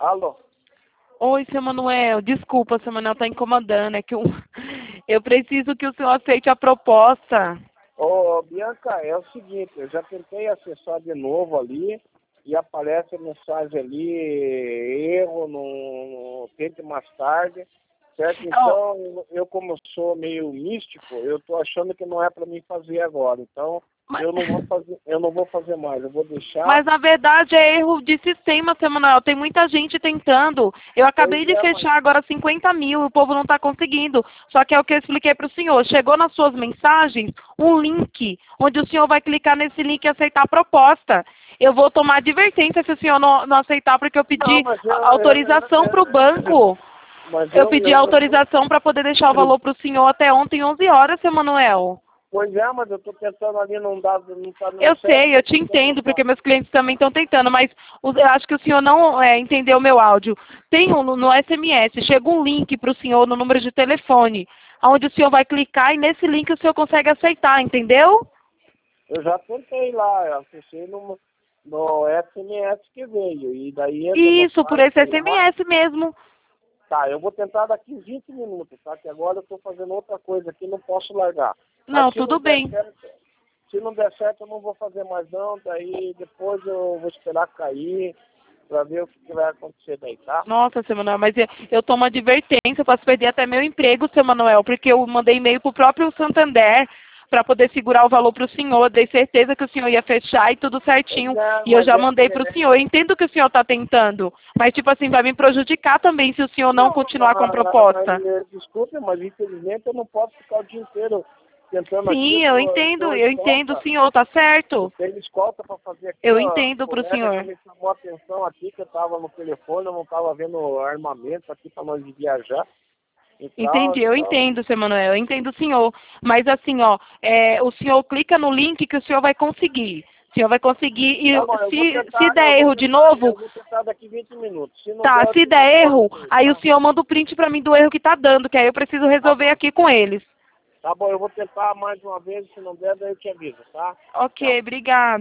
Alô? Oi, seu Manuel. Desculpa, seu Manuel tá incomodando. É que eu preciso que o senhor aceite a proposta. Ô, Bianca, é o seguinte, eu já tentei acessar de novo ali e aparece a mensagem ali, erro, tente mais tarde, certo? Então, eu como sou meio místico, eu tô achando que não é para mim fazer agora. Então, Mas, eu não vou fazer mais, eu vou deixar. mas na verdade é erro de sistema, seu Manuel. Tem muita gente tentando. Eu acabei Pois de é, mas fechar agora 50 mil, o povo não está conseguindo. Só que é o que eu expliquei para o senhor. Chegou nas suas mensagens um link, onde o senhor vai clicar nesse link e aceitar a proposta. Eu vou tomar advertência se o senhor não aceitar, porque eu não, pedi mas autorização para o banco. mas Eu pedi autorização para poder deixar o valor para o senhor até ontem, 11 horas, seu Manuel. pois é, mas eu tô tentando ali, não tá dando Eu certo, sei, tô eu te tentando entendo, usar. porque meus clientes também estão tentando, mas eu acho que o senhor não entendeu o meu áudio. Tem no SMS, chega um link para o senhor no número de telefone, onde o senhor vai clicar e nesse link o senhor consegue aceitar, entendeu? Eu já tentei lá, eu acessei no SMS que veio, e daí entra no Isso, por esse site lá. SMS mesmo. Tá, eu vou tentar daqui 20 minutos, tá? Que agora eu tô fazendo outra coisa aqui, não posso largar. Mas Não, tudo bem. se não der certo, eu não vou fazer mais não, daí depois eu vou esperar cair pra ver o que vai acontecer daí, tá? Nossa, seu Manuel, mas eu tomo advertência, eu posso perder até meu emprego, seu Manuel, porque eu mandei e-mail para o próprio Santander para poder segurar o valor para o senhor, dei certeza que o senhor ia fechar e tudo certinho, e eu Mas já mandei para o senhor. Eu entendo que o senhor está tentando, mas tipo assim, vai me prejudicar também se o senhor não não, continuar com a proposta. desculpe, mas infelizmente eu não posso ficar o dia inteiro tentando aqui, Sim, eu tô eu entendo, escolta. senhor, tá Eu certo? tenho escolta para fazer aqui, Eu ó. O entendo para o colega já senhor. me chamou a atenção aqui que eu estava no telefone, eu não estava vendo armamento aqui para nós viajar e tal. Entendi, eu Então, entendo, seu Manuel, eu entendo o senhor. Mas assim, ó, o senhor clica no link que o senhor vai conseguir. O senhor vai conseguir. E tá bom, se der erro de novo, eu vou tentar daqui 20 minutos. Se não tá, der, eu se te dou um der toque erro, aí, aí o tá? senhor manda o print pra mim do erro que tá dando, que aí eu preciso Tá resolver bom. aqui com eles. Tá bom, eu vou tentar mais uma vez, se não der, daí eu te aviso, tá? Ok, Tchau. obrigada.